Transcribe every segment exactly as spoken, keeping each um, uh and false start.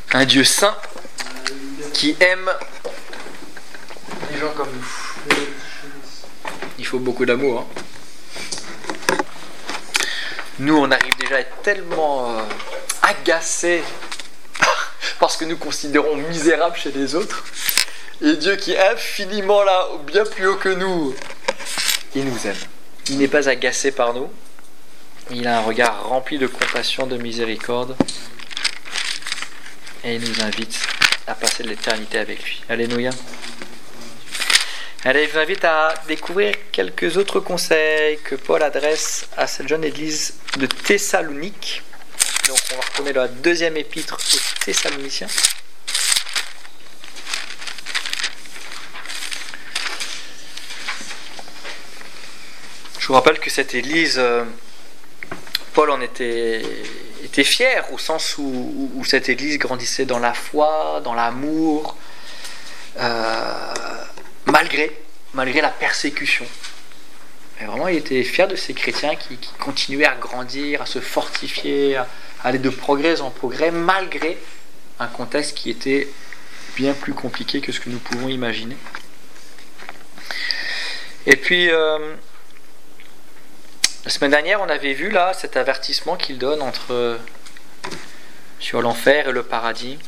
Un Dieu saint qui aime les gens comme nous. Il faut beaucoup d'amour. Hein. Nous, on arrive déjà à être tellement euh, agacés parce que nous considérons misérables chez les autres. Et Dieu qui est infiniment là, bien plus haut que nous, il nous aime. Il n'est pas agacé par nous. Il a un regard rempli de compassion, de miséricorde. Et il nous invite à passer de l'éternité avec lui. Alléluia. Allez, je vous invite à découvrir quelques autres conseils que Paul adresse à cette jeune église de Thessalonique. Donc on va retourner dans la deuxième épître aux Thessaloniciens. Je vous rappelle que cette église, euh, Paul en était, était fier, au sens où, où, où cette église grandissait dans la foi, dans l'amour, euh, malgré, malgré la persécution. Et vraiment, il était fier de ces chrétiens qui, qui continuaient à grandir, à se fortifier, à, à aller de progrès en progrès, malgré un contexte qui était bien plus compliqué que ce que nous pouvons imaginer. Et puis... Euh, La semaine dernière, on avait vu là cet avertissement qu'il donne entre sur l'enfer et le paradis.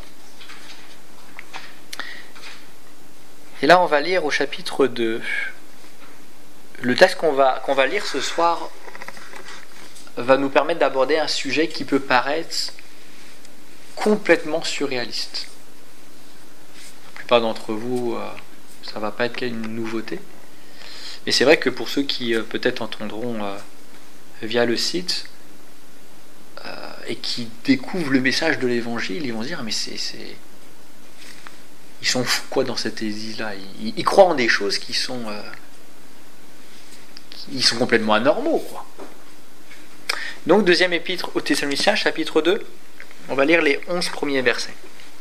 Et là, on va lire au chapitre deux. Le texte qu'on va, qu'on va lire ce soir va nous permettre d'aborder un sujet qui peut paraître complètement surréaliste. La plupart d'entre vous, ça ne va pas être une nouveauté. Mais c'est vrai que pour ceux qui euh, peut-être entendront euh, via le site euh, et qui découvrent le message de l'évangile, ils vont se dire mais c'est, c'est... ils sont fous quoi dans cette église-là. Ils, ils croient en des choses qui sont euh... ils sont complètement anormaux quoi. Donc deuxième épître aux Thessaloniciens, chapitre deux, on va lire les onze premiers versets.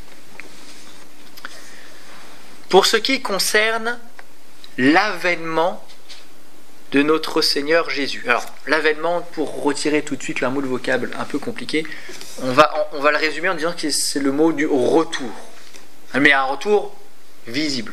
Pour ce qui concerne l'avènement de notre Seigneur Jésus. Alors, l'avènement, pour retirer tout de suite un mot de vocable un peu compliqué, on va, on va le résumer en disant que c'est le mot du retour. Mais un retour visible.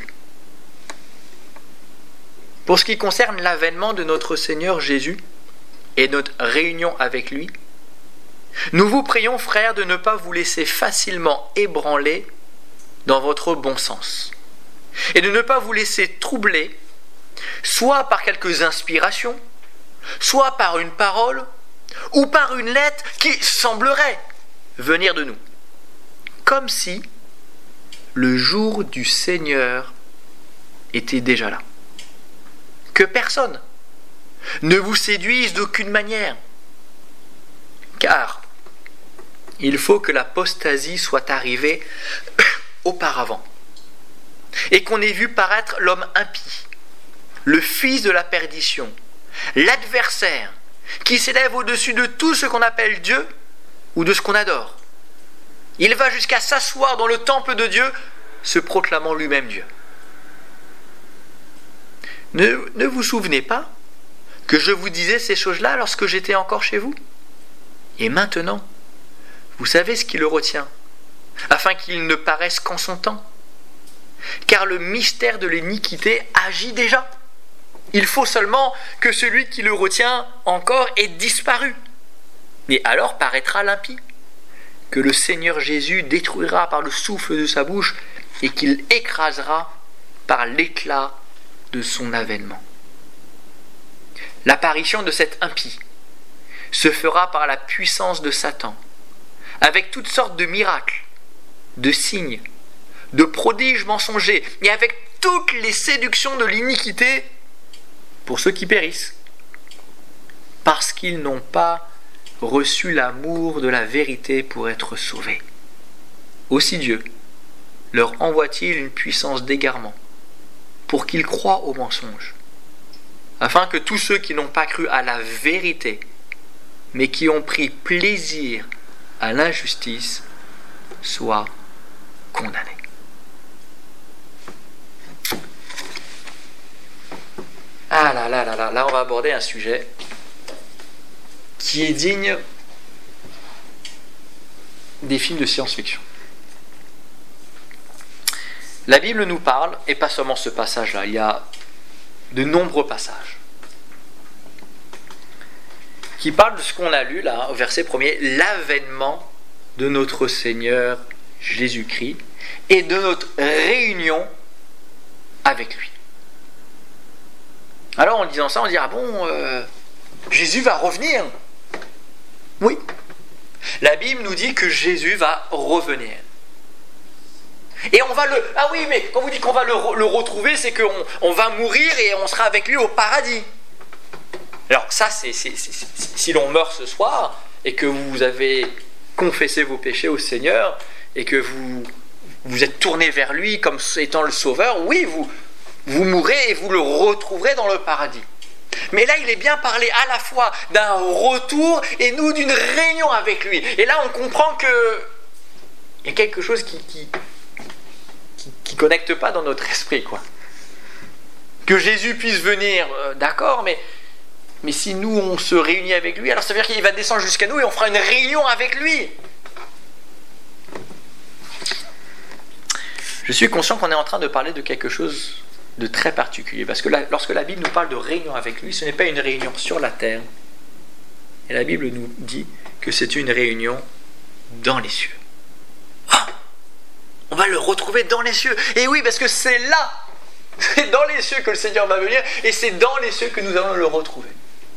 Pour ce qui concerne l'avènement de notre Seigneur Jésus et notre réunion avec lui, nous vous prions, frères, de ne pas vous laisser facilement ébranler dans votre bon sens et de ne pas vous laisser troubler soit par quelques inspirations, soit par une parole, ou par une lettre qui semblerait venir de nous, comme si le jour du Seigneur était déjà là. Que personne ne vous séduise d'aucune manière, car il faut que l'apostasie soit arrivée auparavant, et qu'on ait vu paraître l'homme impie, le fils de la perdition, l'adversaire, qui s'élève au-dessus de tout ce qu'on appelle Dieu ou de ce qu'on adore. Il va jusqu'à s'asseoir dans le temple de Dieu, se proclamant lui-même Dieu. Ne, ne vous souvenez pas que je vous disais ces choses-là lorsque j'étais encore chez vous ? Et maintenant, vous savez ce qui le retient, afin qu'il ne paraisse qu'en son temps. Car le mystère de l'iniquité agit déjà. Il faut seulement que celui qui le retient encore ait disparu. Et alors paraîtra l'impie, que le Seigneur Jésus détruira par le souffle de sa bouche et qu'il écrasera par l'éclat de son avènement. L'apparition de cet impie se fera par la puissance de Satan, avec toutes sortes de miracles, de signes, de prodiges mensongers, et avec toutes les séductions de l'iniquité pour ceux qui périssent, parce qu'ils n'ont pas reçu l'amour de la vérité pour être sauvés. Aussi Dieu leur envoie-t-il une puissance d'égarement, pour qu'ils croient au mensonge, afin que tous ceux qui n'ont pas cru à la vérité, mais qui ont pris plaisir à l'injustice, soient condamnés. Ah là là là là, là on va aborder un sujet qui est digne des films de science-fiction. La Bible nous parle, et pas seulement ce passage-là, il y a de nombreux passages qui parlent de ce qu'on a lu là, au verset premier, l'avènement de notre Seigneur Jésus-Christ et de notre réunion avec lui. Alors en disant ça, on dit, ah bon, euh, Jésus va revenir. Oui. La Bible nous dit que Jésus va revenir. Et on va le... Ah oui, mais quand vous dites qu'on va le, le retrouver, c'est qu'on on va mourir et on sera avec lui au paradis. Alors ça, c'est, c'est, c'est, c'est si l'on meurt ce soir et que vous avez confessé vos péchés au Seigneur et que vous vous êtes tourné vers lui comme étant le Sauveur, oui, vous, vous mourrez et vous le retrouverez dans le paradis. Mais là, il est bien parlé à la fois d'un retour et nous d'une réunion avec lui. Et là, on comprend que il y a quelque chose qui qui, qui, qui connecte pas dans notre esprit, quoi. Que Jésus puisse venir, euh, d'accord, mais, mais si nous, on se réunit avec lui, alors ça veut dire qu'il va descendre jusqu'à nous et on fera une réunion avec lui. Je suis conscient qu'on est en train de parler de quelque chose de très particulier, parce que là, lorsque la Bible nous parle de réunion avec lui, ce n'est pas une réunion sur la terre, et la Bible nous dit que c'est une réunion dans les cieux. Ah, on va le retrouver dans les cieux, et oui, parce que c'est là, c'est dans les cieux que le Seigneur va venir, et c'est dans les cieux que nous allons le retrouver.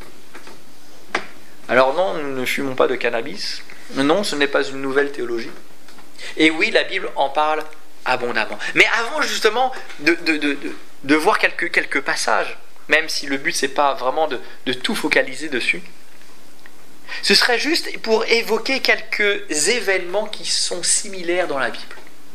Alors non, nous ne fumons pas de cannabis, non, ce n'est pas une nouvelle théologie, et oui, la Bible en parle abondamment. Mais avant justement de, de, de, de, de voir quelques, quelques passages, même si le but c'est pas vraiment de, de tout focaliser dessus, ce serait juste pour évoquer quelques événements qui sont similaires dans la Bible.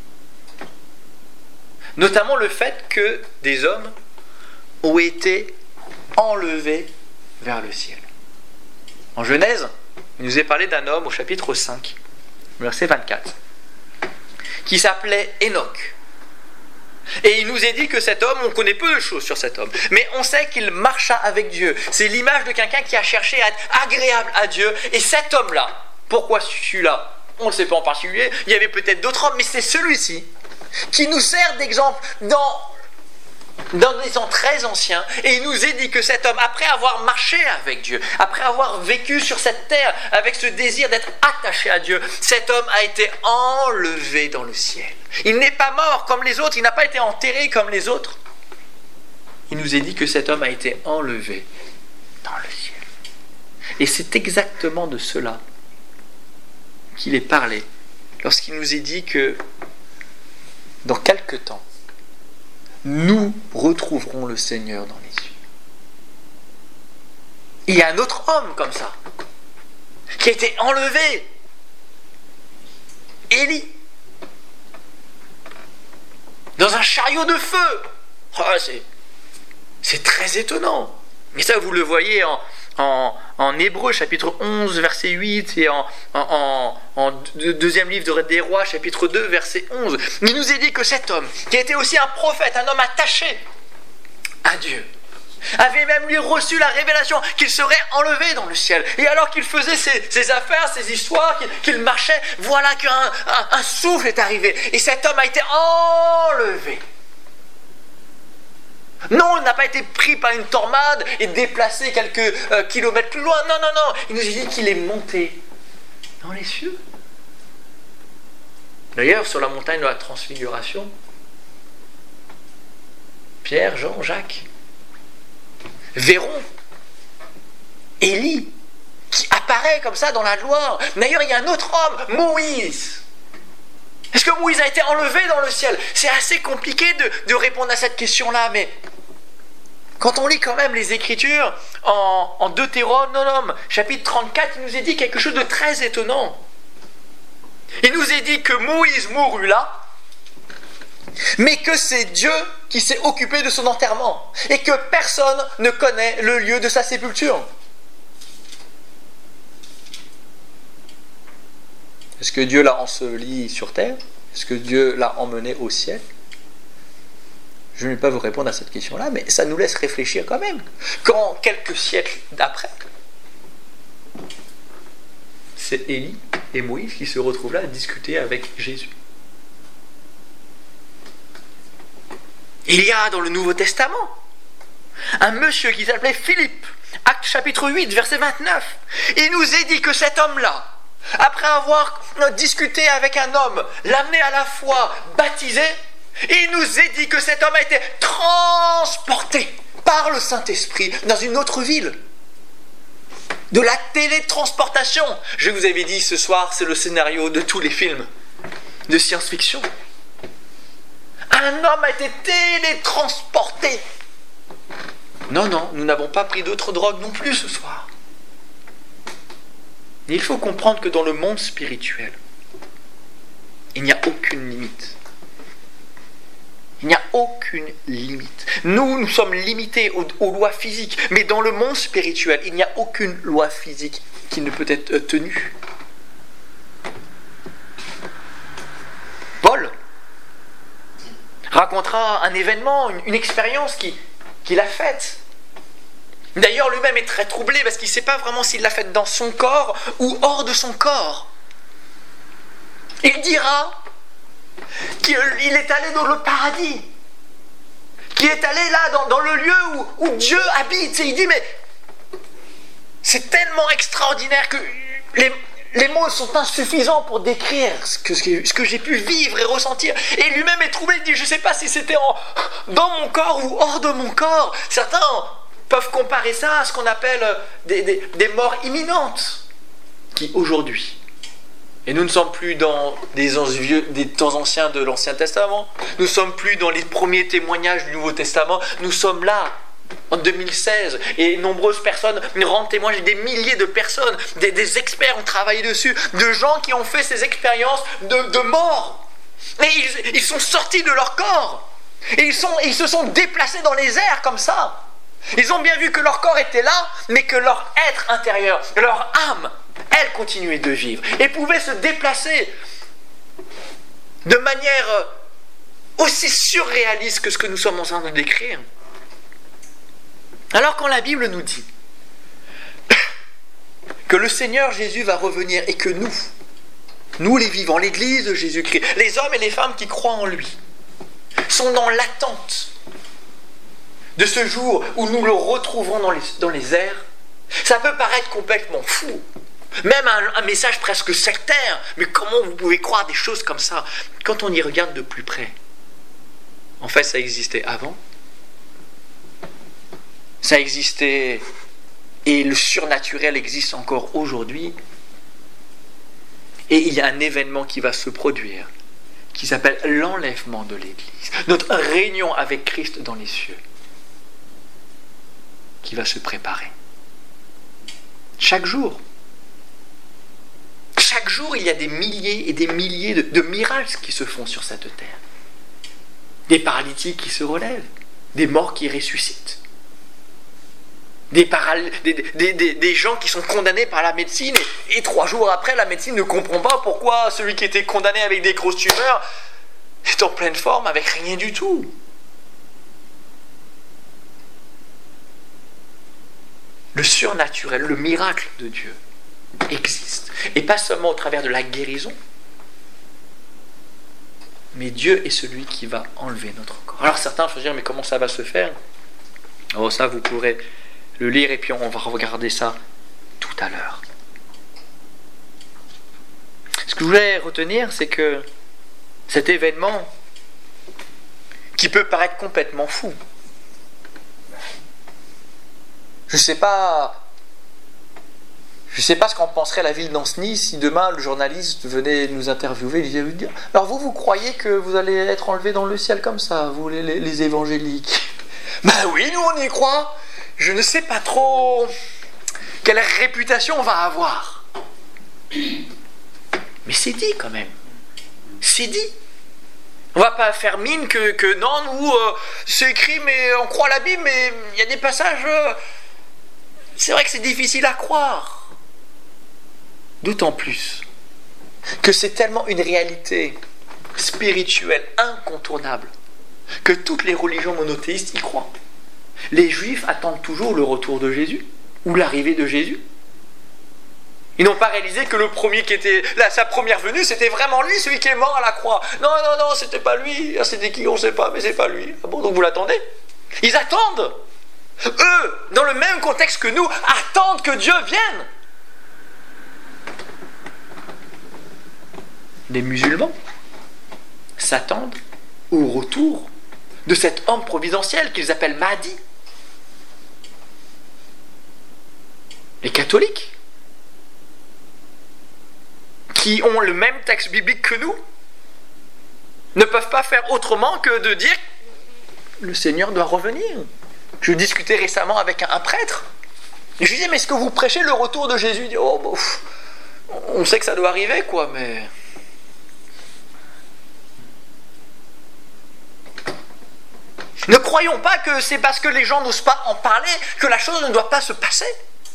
Notamment le fait que des hommes ont été enlevés vers le ciel. En Genèse, il nous est parlé d'un homme au chapitre cinq, verset vingt-quatre. Qui s'appelait Enoch. Et il nous est dit que cet homme, on connaît peu de choses sur cet homme, mais on sait qu'il marcha avec Dieu. C'est l'image de quelqu'un qui a cherché à être agréable à Dieu. Et cet homme-là, pourquoi celui-là? On ne le sait pas en particulier, il y avait peut-être d'autres hommes, mais c'est celui-ci qui nous sert d'exemple dans, dans des temps très anciens. Et il nous est dit que cet homme, après avoir marché avec Dieu, après avoir vécu sur cette terre avec ce désir d'être attaché à Dieu, cet homme a été enlevé dans le ciel. Il n'est pas mort comme les autres, il n'a pas été enterré comme les autres. Il nous est dit que cet homme a été enlevé dans le ciel. Et c'est exactement de cela qu'il est parlé lorsqu'il nous est dit que dans quelque temps, nous retrouverons le Seigneur dans les cieux. Il y a un autre homme comme ça, qui a été enlevé. Élie. Dans un chariot de feu. Oh, c'est, c'est très étonnant. Mais ça, vous le voyez en, en, en Hébreux, chapitre onze, verset huit, et en, en, en, en deuxième livre des Rois, chapitre deux, verset onze. Il nous est dit que cet homme, qui était aussi un prophète, un homme attaché à Dieu, avait même lui reçu la révélation qu'il serait enlevé dans le ciel. Et alors qu'il faisait ses, ses affaires, ses histoires, qu'il, qu'il marchait, voilà qu'un un, un souffle est arrivé. Et cet homme a été enlevé. Non, il n'a pas été pris par une tornade et déplacé quelques euh, kilomètres plus loin. Non, non, non. Il nous a dit qu'il est monté dans les cieux. D'ailleurs, sur la montagne de la Transfiguration, Pierre, Jean, Jacques verront Élie qui apparaît comme ça dans la gloire. D'ailleurs, il y a un autre homme, Moïse. Est-ce que Moïse a été enlevé dans le ciel? C'est assez compliqué de, de répondre à cette question-là, mais quand on lit quand même les Écritures en, en Deutéronome, chapitre trente-quatre, il nous est dit quelque chose de très étonnant. Il nous est dit que Moïse mourut là, mais que c'est Dieu qui s'est occupé de son enterrement et que personne ne connaît le lieu de sa sépulture. Est-ce que Dieu l'a enseveli sur terre? Est-ce que Dieu l'a emmené au ciel? Je ne vais pas vous répondre à cette question-là, mais ça nous laisse réfléchir quand même. Quand, quelques siècles d'après, c'est Élie et Moïse qui se retrouvent là à discuter avec Jésus. Il y a dans le Nouveau Testament un monsieur qui s'appelait Philippe, Actes chapitre huit, verset vingt-neuf. Il nous est dit que cet homme-là, après avoir discuté avec un homme, l'amené à la foi, baptisé, il nous est dit que cet homme a été transporté par le Saint-Esprit dans une autre ville. De la télétransportation. Je vous avais dit ce soir, c'est le scénario de tous les films de science-fiction. Un homme a été télétransporté. Non, non, nous n'avons pas pris d'autres drogues non plus ce soir. Et il faut comprendre que dans le monde spirituel, il n'y a aucune limite. Il n'y a aucune limite. Nous, nous sommes limités aux, aux lois physiques, mais dans le monde spirituel, il n'y a aucune loi physique qui ne peut être tenue. Paul racontera un événement, une, une expérience qui, qu'il a faite. D'ailleurs, lui-même est très troublé parce qu'il ne sait pas vraiment s'il l'a faite dans son corps ou hors de son corps. Il dira qu'il est allé dans le paradis, qu'il est allé là dans, dans le lieu où, où Dieu habite. Et il dit, mais c'est tellement extraordinaire que les, les mots sont insuffisants pour décrire ce que, ce que j'ai pu vivre et ressentir. Et lui-même est troublé, il dit, je ne sais pas si c'était en, dans mon corps ou hors de mon corps. Certains peuvent comparer ça à ce qu'on appelle des, des, des morts imminentes, qui aujourd'hui, et nous ne sommes plus dans des, vieux, des temps anciens de l'Ancien Testament, nous ne sommes plus dans les premiers témoignages du Nouveau Testament, nous sommes là, en deux mille seize, et nombreuses personnes rendent témoignage, des milliers de personnes, des, des experts ont travaillé dessus, de gens qui ont fait ces expériences de, de mort. Et ils, ils sont sortis de leur corps, et ils, sont, ils se sont déplacés dans les airs comme ça. Ils ont bien vu que leur corps était là, mais que leur être intérieur, leur âme, elle continuait de vivre et pouvait se déplacer de manière aussi surréaliste que ce que nous sommes en train de décrire. Alors quand la Bible nous dit que le Seigneur Jésus va revenir et que nous, nous les vivants, l'Église de Jésus-Christ, les hommes et les femmes qui croient en lui, sont dans l'attente de ce jour où nous le retrouverons dans les, dans les airs, ça peut paraître complètement fou. Même un, un message presque sectaire. Mais comment vous pouvez croire des choses comme ça? Quand on y regarde de plus près, en fait, ça existait avant. Ça existait, et le surnaturel existe encore aujourd'hui. Et il y a un événement qui va se produire, qui s'appelle l'enlèvement de l'Église. Notre réunion avec Christ dans les cieux, qui va se préparer. Chaque jour. Chaque jour, il y a des milliers et des milliers de, de miracles qui se font sur cette terre. Des paralytiques qui se relèvent, des morts qui ressuscitent, des, paral- des, des, des, des gens qui sont condamnés par la médecine et, et trois jours après, la médecine ne comprend pas pourquoi celui qui était condamné avec des grosses tumeurs est en pleine forme avec rien du tout. Le surnaturel, le miracle de Dieu existe. Et pas seulement au travers de la guérison, mais Dieu est celui qui va enlever notre corps. Alors certains vont dire, mais comment ça va se faire? Oh, ça vous pourrez le lire et puis on va regarder ça tout à l'heure. Ce que je voulais retenir, c'est que cet événement, qui peut paraître complètement fou, je ne sais pas Je ne sais pas ce qu'en penserait la ville d'Ancenis si demain le journaliste venait nous interviewer et lui dire « Alors vous, vous croyez que vous allez être enlevés dans le ciel comme ça, vous les, les, les évangéliques ?» Ben oui, nous on y croit. Je ne sais pas trop quelle réputation on va avoir. Mais c'est dit quand même. C'est dit. On ne va pas faire mine que, que non, nous, euh, c'est écrit, mais on croit la Bible, mais il y a des passages... Euh, c'est vrai que c'est difficile à croire. D'autant plus que c'est tellement une réalité spirituelle incontournable que toutes les religions monothéistes y croient. Les Juifs attendent toujours le retour de Jésus ou l'arrivée de Jésus. Ils n'ont pas réalisé que le premier qui était là, sa première venue, c'était vraiment lui, celui qui est mort à la croix. Non, non, non, c'était pas lui. C'était qui, on ne sait pas, mais c'est pas lui. Ah bon, donc vous l'attendez? Ils attendent. Eux, dans le même contexte que nous, attendent que Dieu vienne. Les musulmans s'attendent au retour de cet homme providentiel qu'ils appellent Mahdi. Les catholiques, qui ont le même texte biblique que nous, ne peuvent pas faire autrement que de dire le Seigneur doit revenir. Je discutais récemment avec un, un prêtre. Et je lui disais, mais est-ce que vous prêchez le retour de Jésus? Il dit, oh, bof, on sait que ça doit arriver, quoi, mais... Ne croyons pas que c'est parce que les gens n'osent pas en parler que la chose ne doit pas se passer.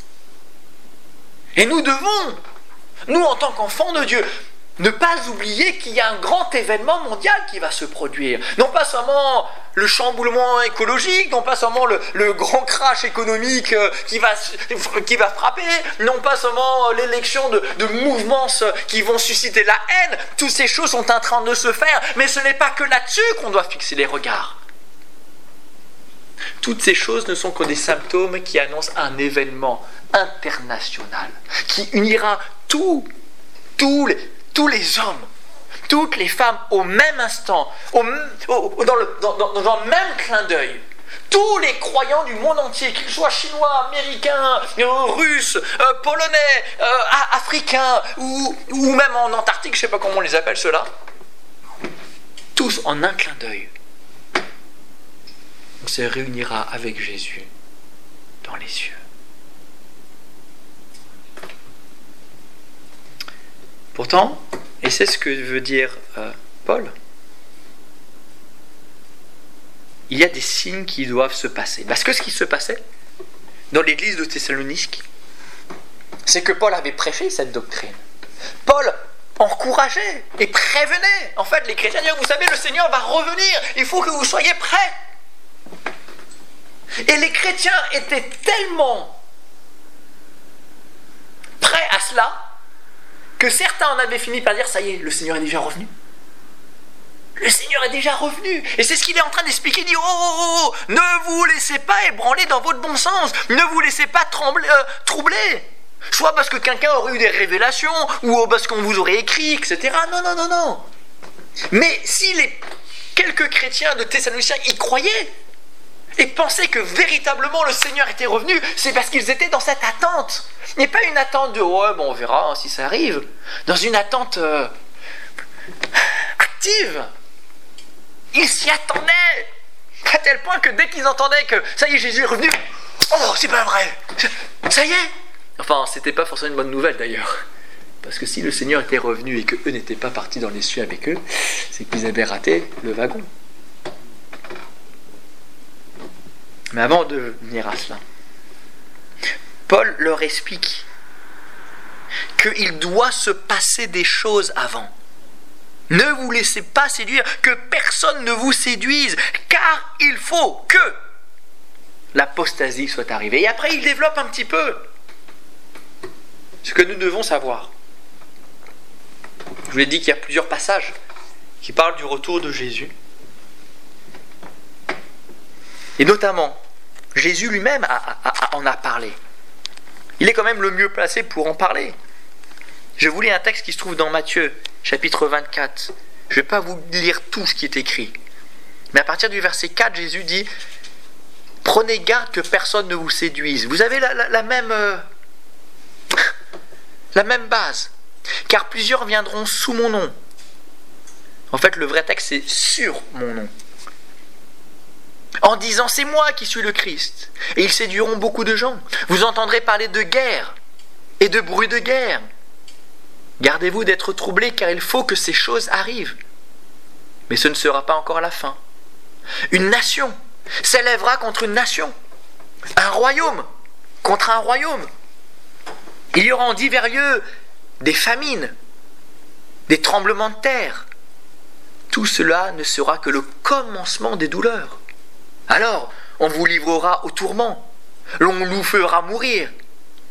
Et nous devons, nous en tant qu'enfants de Dieu, ne pas oublier qu'il y a un grand événement mondial qui va se produire. Non pas seulement le chamboulement écologique, non pas seulement le, le grand crash économique qui va, qui va frapper, non pas seulement l'élection de, de mouvements qui vont susciter la haine. Toutes ces choses sont en train de se faire, mais ce n'est pas que là-dessus qu'on doit fixer les regards. Toutes ces choses ne sont que des symptômes qui annoncent un événement international qui unira tous, tous les, tous les hommes, toutes les femmes au même instant, au, au, dans, le, dans, dans, dans le même clin d'œil. Tous les croyants du monde entier, qu'ils soient chinois, américains, euh, russes, euh, polonais, euh, africains ou, ou même en Antarctique, je ne sais pas comment on les appelle ceux-là, tous en un clin d'œil. On se réunira avec Jésus dans les cieux. Pourtant, et c'est ce que veut dire euh, Paul, il y a des signes qui doivent se passer. Parce que ce qui se passait dans l'église de Thessalonique, c'est que Paul avait prêché cette doctrine. Paul encourageait et prévenait en fait les chrétiens. Vous savez, le Seigneur va revenir, il faut que vous soyez prêts. Et les chrétiens étaient tellement prêts à cela que certains en avaient fini par dire, ça y est, le Seigneur est déjà revenu. Le Seigneur est déjà revenu. Et c'est ce qu'il est en train d'expliquer. Il dit, oh, oh, oh, ne vous laissez pas ébranler dans votre bon sens. Ne vous laissez pas trembler, euh, troubler. Soit parce que quelqu'un aurait eu des révélations, ou parce qu'on vous aurait écrit, et cetera. Non, non, non, non. Mais si les quelques chrétiens de Thessaloniciens y croyaient, et pensaient que véritablement le Seigneur était revenu, c'est parce qu'ils étaient dans cette attente. Et pas une attente de « ouais, bon, on verra hein, si ça arrive ». Dans une attente euh, active. Ils s'y attendaient. À tel point que dès qu'ils entendaient que « ça y est, Jésus est revenu », « oh, c'est pas vrai, ça y est ». Enfin, c'était pas forcément une bonne nouvelle d'ailleurs. Parce que si le Seigneur était revenu et qu'eux n'étaient pas partis dans les cieux avec eux, c'est qu'ils avaient raté le wagon. Mais avant de venir à cela, Paul leur explique qu'il doit se passer des choses avant. Ne vous laissez pas séduire, que personne ne vous séduise, car il faut que l'apostasie soit arrivée. Et après, il développe un petit peu ce que nous devons savoir. Je vous ai dit qu'il y a plusieurs passages qui parlent du retour de Jésus. Et notamment, Jésus lui-même a, a, a, en a parlé. Il est quand même le mieux placé pour en parler. Je vous lis un texte qui se trouve dans Matthieu, chapitre vingt-quatre. Je ne vais pas vous lire tout ce qui est écrit. Mais à partir du verset quatre, Jésus dit « Prenez garde que personne ne vous séduise. » Vous avez la, la, la, même, euh, la même base. « Car plusieurs viendront sous mon nom. » En fait, le vrai texte, c'est « sur mon nom. » En disant, c'est moi qui suis le Christ. Et ils séduiront beaucoup de gens. Vous entendrez parler de guerre et de bruit de guerre. Gardez-vous d'être troublés, car il faut que ces choses arrivent. Mais ce ne sera pas encore la fin. Une nation s'élèvera contre une nation. Un royaume contre un royaume. Il y aura en divers lieux des famines, des tremblements de terre. Tout cela ne sera que le commencement des douleurs. Alors, on vous livrera au tourment, l'on nous fera mourir,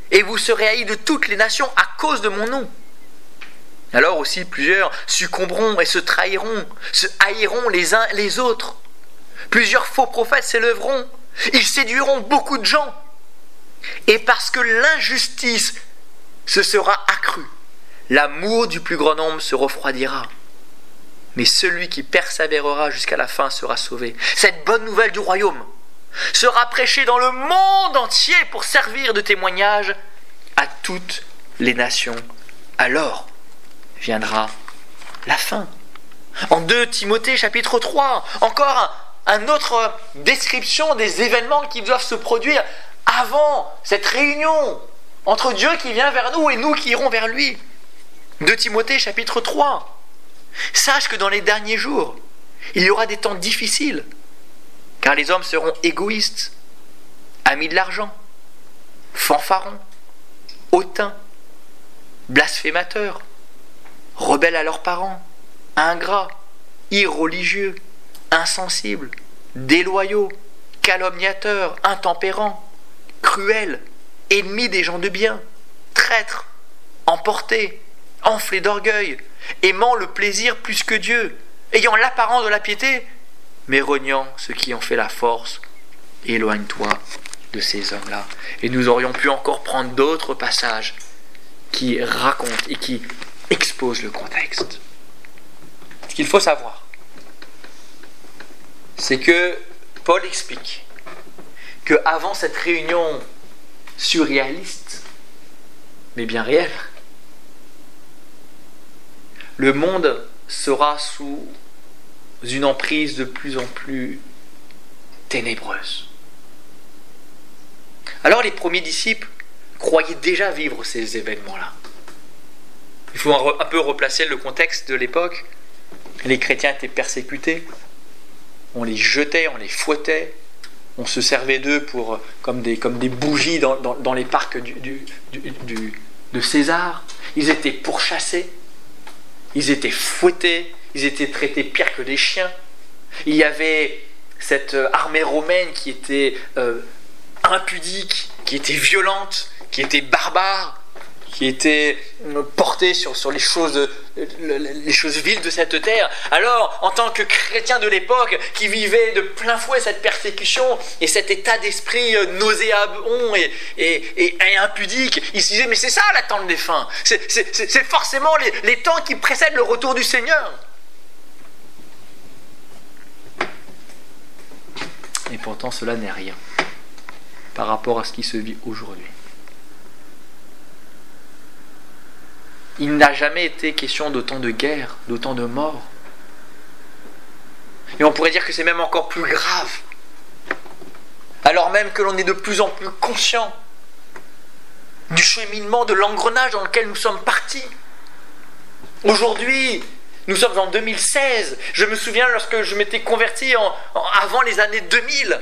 et vous serez haïs de toutes les nations à cause de mon nom. Alors aussi plusieurs succomberont et se trahiront, se haïront les uns les autres. Plusieurs faux prophètes s'élèveront, ils séduiront beaucoup de gens. Et parce que l'injustice se sera accrue, l'amour du plus grand nombre se refroidira. Mais celui qui persévérera jusqu'à la fin sera sauvé. Cette bonne nouvelle du royaume sera prêchée dans le monde entier pour servir de témoignage à toutes les nations. Alors viendra la fin. En deux Timothée chapitre trois, encore un, un autre description des événements qui doivent se produire avant cette réunion entre Dieu qui vient vers nous et nous qui irons vers lui. deux Timothée chapitre trois. Sache que dans les derniers jours, il y aura des temps difficiles, car les hommes seront égoïstes, amis de l'argent, fanfarons, hautains, blasphémateurs, rebelles à leurs parents, ingrats, irreligieux, insensibles, déloyaux, calomniateurs, intempérants, cruels, ennemis des gens de bien, traîtres, emportés, enflés d'orgueil, aimant le plaisir plus que Dieu, ayant l'apparence de la piété, mais reniant ce qui en fait la force. Éloigne-toi de ces hommes-là. Et nous aurions pu encore prendre d'autres passages qui racontent et qui exposent le contexte. Ce qu'il faut savoir, c'est que Paul explique qu'avant cette réunion surréaliste, mais bien réelle, le monde sera sous une emprise de plus en plus ténébreuse. Alors les premiers disciples croyaient déjà vivre ces événements-là. Il faut un peu replacer le contexte de l'époque. Les chrétiens étaient persécutés, on les jetait, on les fouettait, on se servait d'eux pour, comme, des, comme des bougies dans, dans, dans les parcs du, du, du, du, de César. Ils étaient pourchassés. Ils étaient fouettés, ils étaient traités pire que des chiens. Il y avait cette armée romaine qui était euh, impudique, qui était violente, qui était barbare, qui était portée sur, sur les, choses, les choses viles de cette terre. Alors, en tant que chrétiens de l'époque qui vivaient de plein fouet cette persécution et cet état d'esprit nauséabond et, et, et, et impudique, ils se disaient, mais c'est ça l'attente des fins, c'est, c'est, c'est forcément les, les temps qui précèdent le retour du Seigneur. Et pourtant cela n'est rien par rapport à ce qui se vit aujourd'hui. Il n'a jamais été question d'autant de guerres, d'autant de morts. Et on pourrait dire que c'est même encore plus grave. Alors même que l'on est de plus en plus conscient du cheminement, de l'engrenage dans lequel nous sommes partis. Aujourd'hui, nous sommes en deux mille seize. Je me souviens lorsque je m'étais converti en, en, avant les années deux mille.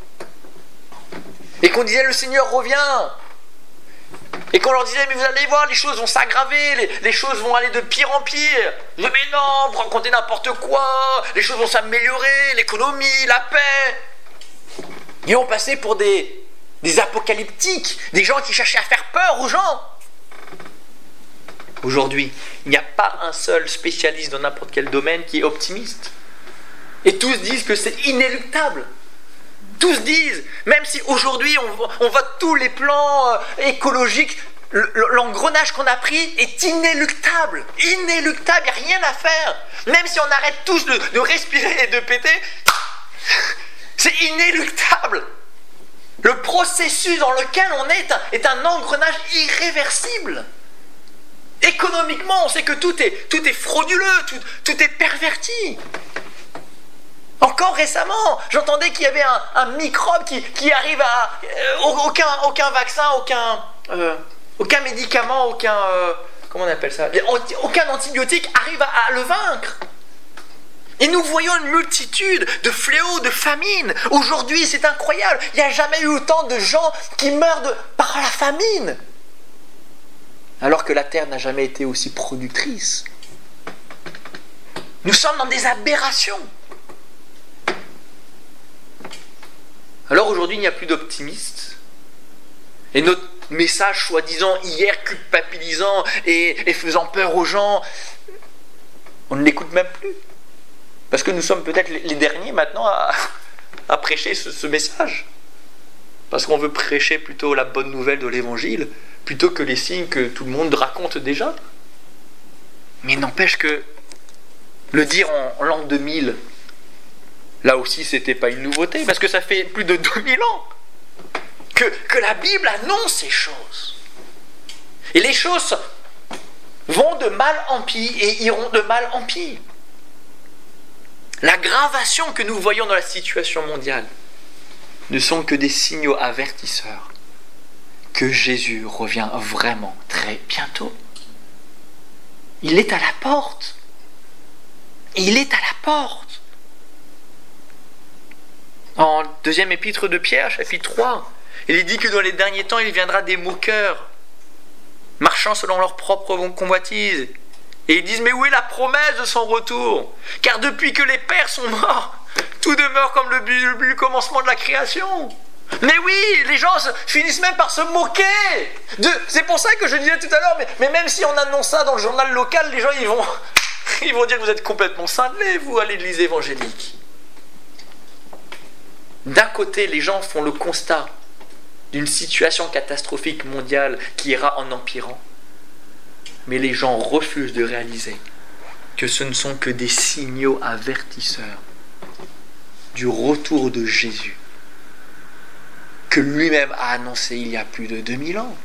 Et qu'on disait le Seigneur revient. Et qu'on leur disait, mais vous allez voir, les choses vont s'aggraver, les, les choses vont aller de pire en pire. Je dis, mais non, vous racontez n'importe quoi, les choses vont s'améliorer, l'économie, la paix. Et on passait pour des, des apocalyptiques, des gens qui cherchaient à faire peur aux gens. Aujourd'hui, il n'y a pas un seul spécialiste dans n'importe quel domaine qui est optimiste. Et tous disent que c'est inéluctable. Tous disent, même si aujourd'hui on, on vote tous les plans euh, écologiques, le, l'engrenage qu'on a pris est inéluctable. Inéluctable, il n'y a rien à faire. Même si on arrête tous de, de respirer et de péter, c'est inéluctable. Le processus dans lequel on est est un, est un engrenage irréversible. Économiquement, on sait que tout est, tout est frauduleux, tout, tout est perverti. Encore récemment, j'entendais qu'il y avait un, un microbe qui, qui arrive à... Euh, aucun, aucun vaccin, aucun, euh, aucun médicament, aucun... Euh, comment on appelle ça ? Aucun antibiotique arrive à, à le vaincre. Et nous voyons une multitude de fléaux, de famines. Aujourd'hui, c'est incroyable. Il n'y a jamais eu autant de gens qui meurent de, par la famine. Alors que la terre n'a jamais été aussi productrice. Nous sommes dans des aberrations. Alors aujourd'hui, il n'y a plus d'optimistes. Et notre messages soi-disant hier culpabilisants et, et faisant peur aux gens, on ne l'écoute même plus. Parce que nous sommes peut-être les derniers maintenant à, à prêcher ce, ce message. Parce qu'on veut prêcher plutôt la bonne nouvelle de l'évangile, plutôt que les signes que tout le monde raconte déjà. Mais il n'empêche que le dire en, en l'an deux mille, là aussi c'était pas une nouveauté, parce que ça fait plus de deux mille ans que, que la Bible annonce ces choses. Et les choses vont de mal en pis et iront de mal en pis. L'aggravation que nous voyons dans la situation mondiale ne sont que des signaux avertisseurs que Jésus revient vraiment très bientôt. Il est à la porte. Il est à la porte. En deuxième épître de Pierre, chapitre trois, il est dit que dans les derniers temps, il viendra des moqueurs, marchant selon leur propre convoitise. Et ils disent, mais où est la promesse de son retour? Car depuis que les pères sont morts, tout demeure comme le, but, le, but, le commencement de la création. Mais oui, les gens se, finissent même par se moquer. De, c'est pour ça que je disais tout à l'heure, mais, mais même si on annonce ça dans le journal local, les gens ils vont, ils vont dire que vous êtes complètement cinglés, vous, à l'église évangélique. D'un côté, les gens font le constat d'une situation catastrophique mondiale qui ira en empirant. Mais les gens refusent de réaliser que ce ne sont que des signaux avertisseurs du retour de Jésus, que lui-même a annoncé il y a plus de deux mille ans.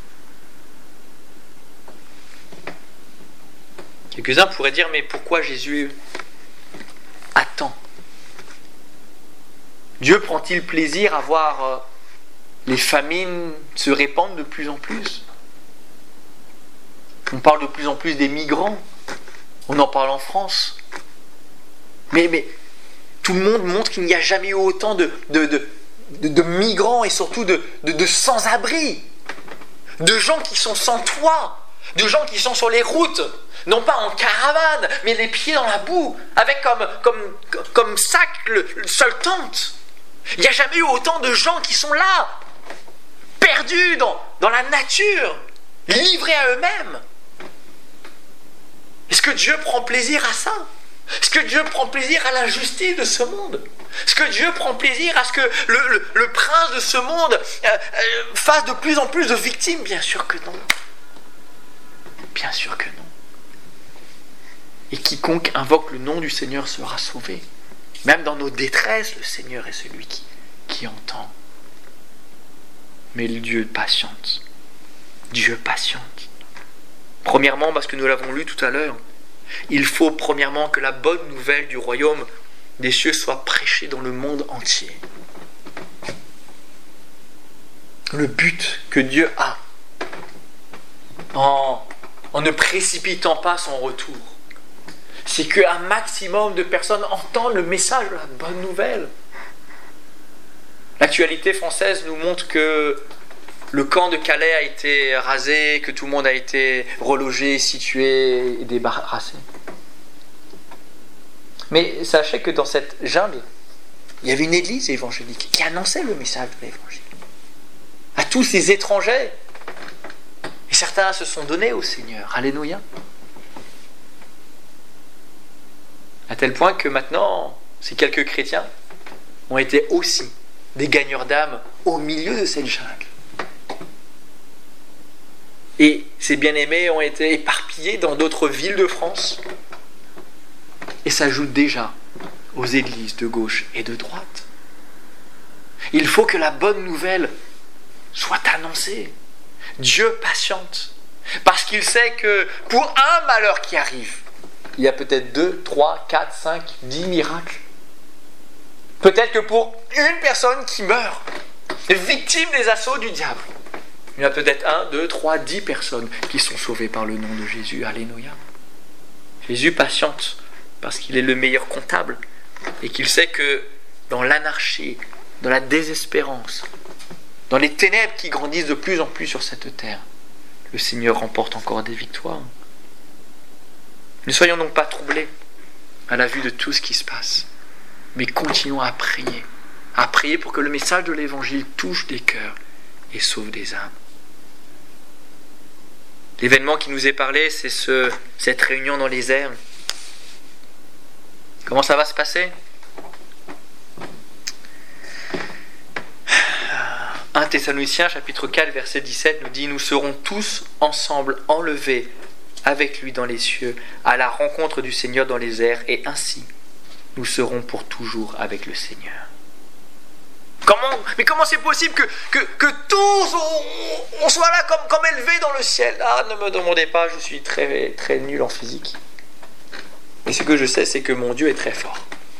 Quelques-uns pourraient dire, mais pourquoi Jésus attend? Dieu prend-il plaisir à voir les famines se répandre de plus en plus? On parle de plus en plus des migrants. On en parle en France. Mais, mais tout le monde montre qu'il n'y a jamais eu autant de, de, de, de, de migrants et surtout de, de, de sans-abri. De gens qui sont sans toit. De gens qui sont sur les routes. Non pas en caravane, mais les pieds dans la boue. Avec comme, comme, comme sac le, le seul tente. Il n'y a jamais eu autant de gens qui sont là. Perdus dans, dans la nature. Livrés à eux-mêmes. Est-ce que Dieu prend plaisir à ça? Est-ce que Dieu prend plaisir à l'injustice de ce monde? Est-ce que Dieu prend plaisir à ce que le, le, le prince de ce monde euh, euh, fasse de plus en plus de victimes? Bien sûr que non. Bien sûr que non. Et quiconque invoque le nom du Seigneur sera sauvé. Même dans nos détresses, le Seigneur est celui qui, qui entend. Mais le Dieu patiente. Dieu patiente. Premièrement, parce que nous l'avons lu tout à l'heure, il faut premièrement que la bonne nouvelle du royaume des cieux soit prêchée dans le monde entier. Le but que Dieu a, en, en ne précipitant pas son retour, c'est qu'un maximum de personnes entendent le message de la bonne nouvelle. L'actualité française nous montre que le camp de Calais a été rasé, que tout le monde a été relogé, situé et débarrassé. Mais sachez que dans cette jungle, il y avait une église évangélique qui annonçait le message de l'évangile à tous ces étrangers. Et certains se sont donnés au Seigneur. Alléluia. À tel point que maintenant, ces quelques chrétiens ont été aussi des gagneurs d'âme au milieu de cette jungle. Et ces bien-aimés ont été éparpillés dans d'autres villes de France et s'ajoutent déjà aux églises de gauche et de droite. Il faut que la bonne nouvelle soit annoncée. Dieu patiente, parce qu'il sait que pour un malheur qui arrive, il y a peut-être deux, trois, quatre, cinq, dix miracles. Peut-être que pour une personne qui meurt, victime des assauts du diable, il y a peut-être un, deux, trois, dix personnes qui sont sauvées par le nom de Jésus. Alléluia. Jésus patiente parce qu'il est le meilleur comptable et qu'il sait que dans l'anarchie, dans la désespérance, dans les ténèbres qui grandissent de plus en plus sur cette terre, le Seigneur remporte encore des victoires. Ne soyons donc pas troublés à la vue de tout ce qui se passe, mais continuons à prier, à prier pour que le message de l'Évangile touche des cœurs et sauve des âmes. L'événement qui nous est parlé, c'est ce, cette réunion dans les airs. Comment ça va se passer ? un Thessaloniciens chapitre quatre verset dix-sept nous dit « Nous serons tous ensemble enlevés avec lui dans les cieux, à la rencontre du Seigneur dans les airs, et ainsi nous serons pour toujours avec le Seigneur. » Comment, mais comment c'est possible que, que, que tous on, on soit là comme, comme élevés dans le ciel ? Ah, ne me demandez pas, je suis très, très nul en physique. Mais ce que je sais, c'est que mon Dieu est très fort.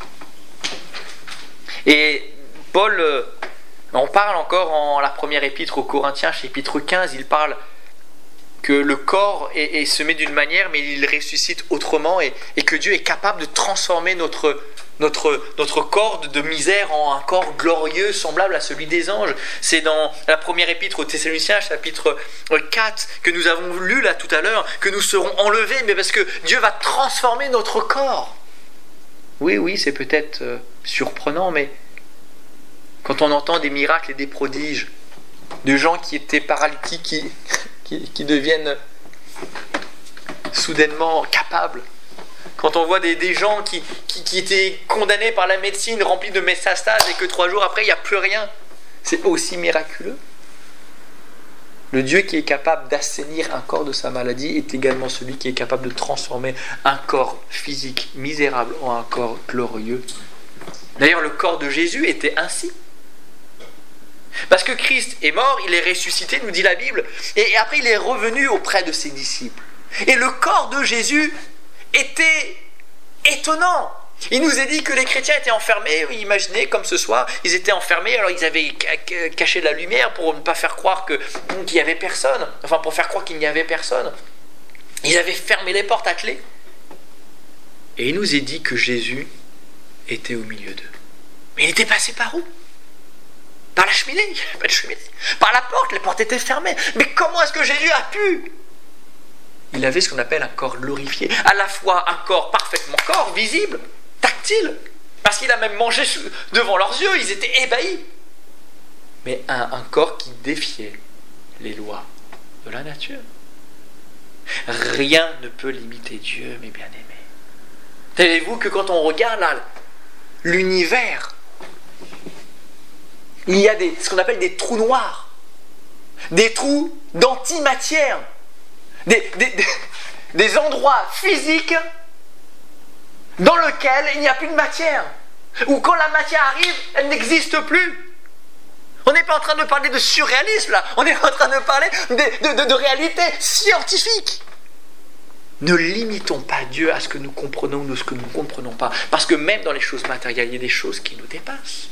Et Paul, on parle encore en la première épître aux Corinthiens, chapitre quinze, il parle que le corps est, est semé d'une manière, mais il ressuscite autrement, et, et que Dieu est capable de transformer notre, notre, notre corps de misère en un corps glorieux, semblable à celui des anges. C'est dans la première épître aux Thessaloniciens, chapitre quatre, que nous avons lu là tout à l'heure, que nous serons enlevés, mais parce que Dieu va transformer notre corps. Oui, oui, c'est peut-être euh, surprenant, mais quand on entend des miracles et des prodiges, de gens qui étaient paralytiques, qui... Qui, qui deviennent soudainement capables. Quand on voit des, des gens qui, qui, qui étaient condamnés par la médecine, remplis de métastases, et que trois jours après, il n'y a plus rien, c'est aussi miraculeux. Le Dieu qui est capable d'assainir un corps de sa maladie est également celui qui est capable de transformer un corps physique misérable en un corps glorieux. D'ailleurs, le corps de Jésus était ainsi. Parce que Christ est mort, il est ressuscité, nous dit la Bible, et après il est revenu auprès de ses disciples. Et le corps de Jésus était étonnant. Il nous est dit que les chrétiens étaient enfermés, imaginez comme ce soir, ils étaient enfermés, alors ils avaient caché la lumière pour ne pas faire croire que, qu'il n'y avait personne, enfin pour faire croire qu'il n'y avait personne. Ils avaient fermé les portes à clé. Et il nous est dit que Jésus était au milieu d'eux. Mais il était passé par où ? Par la cheminée, il n'y avait pas de cheminée. Par la porte, les portes étaient fermées. Mais comment est-ce que Jésus a pu ? Il avait ce qu'on appelle un corps glorifié. À la fois un corps parfaitement corps, visible, tactile. Parce qu'il a même mangé devant leurs yeux, ils étaient ébahis. Mais un, un corps qui défiait les lois de la nature. Rien ne peut limiter Dieu, mes bien-aimés. Savez-vous que quand on regarde là, l'univers, il y a des, ce qu'on appelle des trous noirs, des trous d'antimatière, des, des, des, des endroits physiques dans lesquels il n'y a plus de matière, ou quand la matière arrive, elle n'existe plus. On n'est pas en train de parler de surréalisme là, on est en train de parler de, de, de, de réalité scientifique. Ne limitons pas Dieu à ce que nous comprenons ou à ce que nous ne comprenons pas, parce que même dans les choses matérielles, il y a des choses qui nous dépassent.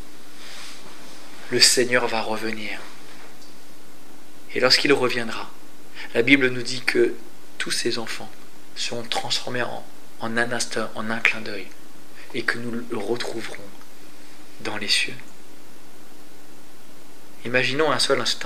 Le Seigneur va revenir. Et lorsqu'il reviendra, la Bible nous dit que tous ces enfants seront transformés en, en un instant, en un clin d'œil, et que nous le retrouverons dans les cieux. Imaginons un seul instant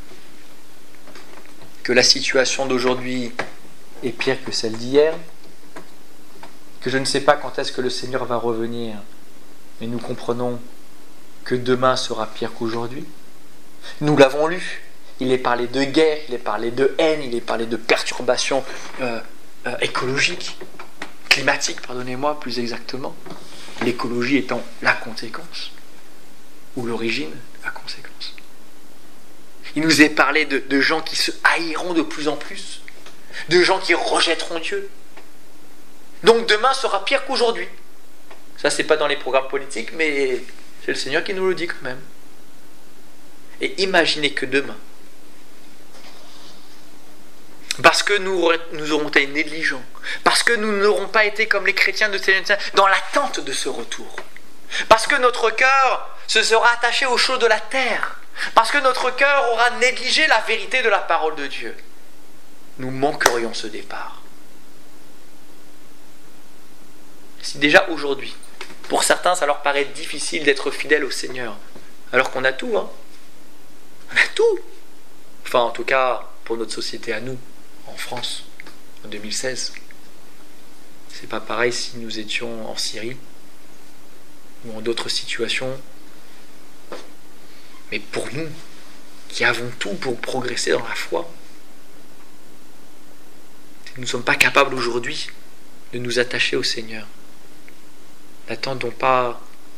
que la situation d'aujourd'hui est pire que celle d'hier, que je ne sais pas quand est-ce que le Seigneur va revenir, mais nous comprenons que demain sera pire qu'aujourd'hui. Nous l'avons lu. Il est parlé de guerre, il est parlé de haine, il est parlé de perturbations euh, euh, écologiques, climatiques, pardonnez-moi, plus exactement. L'écologie étant la conséquence, ou l'origine de la conséquence. Il nous est parlé de, de gens qui se haïront de plus en plus, de gens qui rejetteront Dieu. Donc demain sera pire qu'aujourd'hui. Ça, c'est pas dans les programmes politiques, mais c'est le Seigneur qui nous le dit quand même. Et imaginez que demain, parce que nous, nous aurons été négligents, parce que nous n'aurons pas été comme les chrétiens de Thessalonique dans l'attente de ce retour, parce que notre cœur se sera attaché aux choses de la terre, parce que notre cœur aura négligé la vérité de la parole de Dieu, nous manquerions ce départ. Si déjà aujourd'hui, pour certains, ça leur paraît difficile d'être fidèles au Seigneur, alors qu'on a tout, hein. On a tout. Enfin, en tout cas, pour notre société à nous, en France, en deux mille seize. C'est pas pareil si nous étions en Syrie ou en d'autres situations. Mais pour nous, qui avons tout pour progresser dans la foi, nous ne sommes pas capables aujourd'hui de nous attacher au Seigneur, n'attendons pas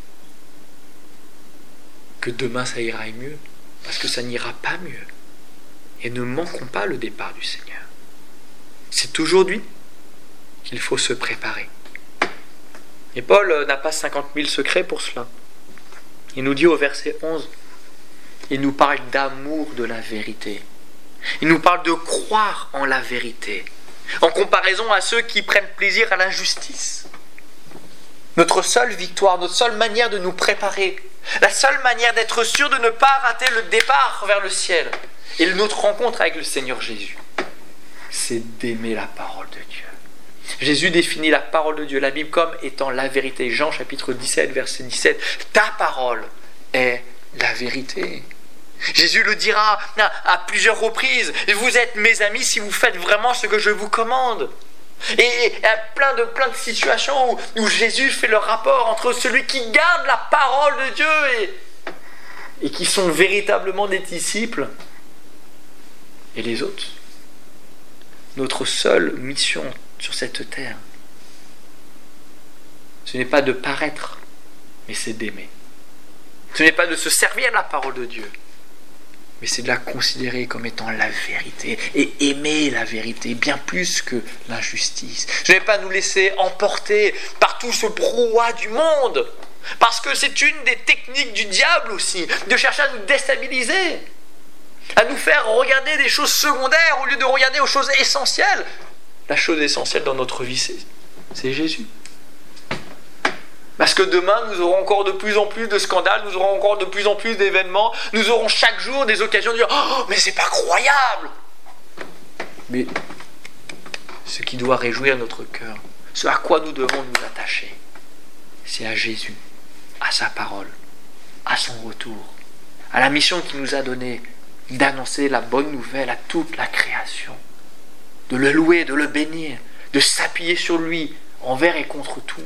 que demain ça ira mieux, parce que ça n'ira pas mieux. Et ne manquons pas le départ du Seigneur. C'est aujourd'hui qu'il faut se préparer. Et Paul n'a pas cinquante mille secrets pour cela. Il nous dit au verset onze, il nous parle d'amour de la vérité. Il nous parle de croire en la vérité, en comparaison à ceux qui prennent plaisir à l'injustice. Notre seule victoire, notre seule manière de nous préparer, la seule manière d'être sûr de ne pas rater le départ vers le ciel et notre rencontre avec le Seigneur Jésus, c'est d'aimer la parole de Dieu. Jésus définit la parole de Dieu, la Bible, comme étant la vérité. Jean chapitre dix-sept, verset dix-sept. Ta parole est la vérité. Jésus le dira à, à plusieurs reprises. Vous êtes mes amis si vous faites vraiment ce que je vous commande. Et il y a plein de, plein de situations où, où Jésus fait le rapport entre celui qui garde la parole de Dieu et, et qui sont véritablement des disciples et les autres. Notre seule mission sur cette terre, ce n'est pas de paraître, mais c'est d'aimer. Ce n'est pas de se servir de la parole de Dieu, mais c'est de la considérer comme étant la vérité et aimer la vérité bien plus que l'injustice. Ce n'est pas nous laisser emporter par tout ce brouhaha du monde, parce que c'est une des techniques du diable aussi, de chercher à nous déstabiliser, à nous faire regarder des choses secondaires au lieu de regarder aux choses essentielles. La chose essentielle dans notre vie, c'est, c'est Jésus. Parce que demain, nous aurons encore de plus en plus de scandales, nous aurons encore de plus en plus d'événements, nous aurons chaque jour des occasions de dire « Oh, mais c'est pas croyable !» Mais ce qui doit réjouir notre cœur, ce à quoi nous devons nous attacher, c'est à Jésus, à sa parole, à son retour, à la mission qu'il nous a donnée d'annoncer la bonne nouvelle à toute la création, de le louer, de le bénir, de s'appuyer sur lui envers et contre tout.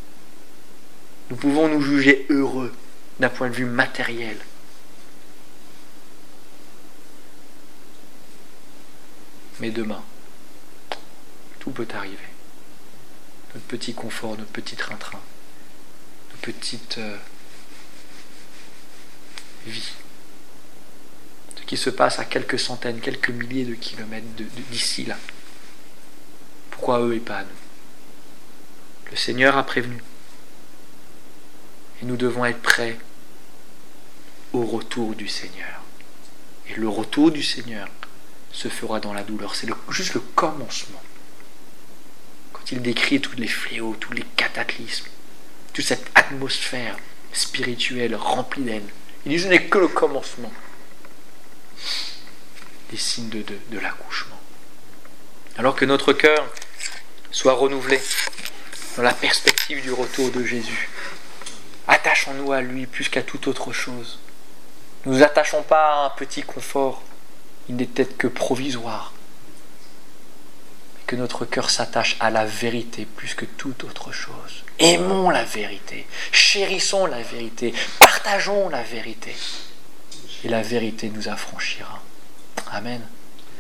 Nous pouvons nous juger heureux d'un point de vue matériel. Mais demain, tout peut arriver. Notre petit confort, notre petit train-train, notre petite euh, vie. Ce qui se passe à quelques centaines, quelques milliers de kilomètres de, de, d'ici là. Pourquoi eux et pas à nous? Le Seigneur a prévenu. Et nous devons être prêts au retour du Seigneur. Et le retour du Seigneur se fera dans la douleur. C'est le, juste le commencement. Quand il décrit tous les fléaux, tous les cataclysmes, toute cette atmosphère spirituelle remplie d'haine, il dit ce n'est que le commencement des signes de, de, de l'accouchement. Alors que notre cœur soit renouvelé dans la perspective du retour de Jésus. Attachons-nous à lui plus qu'à toute autre chose. Ne nous attachons pas à un petit confort, il n'est peut-être que provisoire. Mais que notre cœur s'attache à la vérité plus que toute autre chose. Aimons la vérité, chérissons la vérité, partageons la vérité. Et la vérité nous affranchira. Amen.